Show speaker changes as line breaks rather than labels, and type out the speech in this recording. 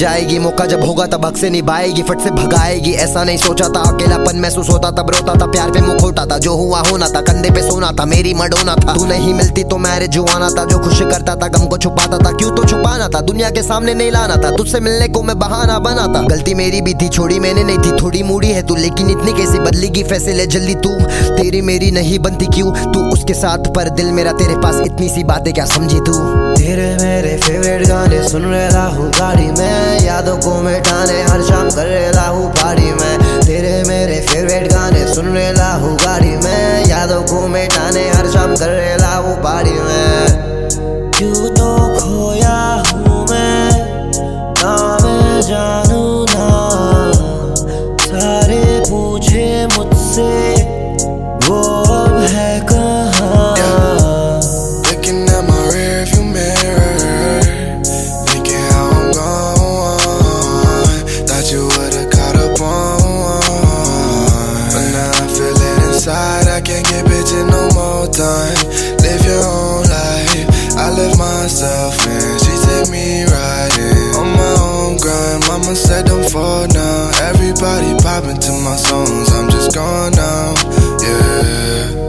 जाएगी, मौका जब होगा तब हक से निभाएगी, फट से भगाएगी। ऐसा नहीं सोचा था, अकेलापन महसूस होता तब रोता था, प्यार पे मुंह खोटा था, जो हुआ होना था, कंधे पे सोना था, मेरी मडोना था। तू नहीं मिलती तो मैरिज जुआना था, जो खुश करता था गम को छुपाता था, क्यों तो छुपाना था, दुनिया के सामने नहीं लाना था, तुझसे मिलने को मैं बहाना बना था। गलती मेरी भी थी, छोड़ी मैंने नहीं थी, थोड़ी मूडी है तू, लेकिन इतनी कैसी बदलेगी फैसले जल्दी तू, तेरी मेरी नहीं बनती क्यों तू उसके साथ, पर दिल मेरा तेरे पास, इतनी सी बातें क्या समझी तू।
तेरे मेरे फेवरेट गाने सुन रहा हूँ गाड़ी में, यादों को मिटाने हर शाम कर रहा हूँ पार्टी में। तेरे मेरे फेवरेट गाने सुन रहा हूँ गाड़ी में, यादों को मिटाने हर शाम कर रहा हूँ पार्टी में। क्यों तो खोया हूँ मैं, ना मैं जानू ना, सारे पूछे मुझसे वो अब है कहाँ।
Looking at my rearview mirror, thinking how I'm gone. Thought you would've caught up on, but now I feel it inside. I can't give bitches no more time. Live your own life. I live myself in. She take me riding on my own grind. Mama said don't fall now. Everybody popping to my songs. I'm just gone now. Yeah.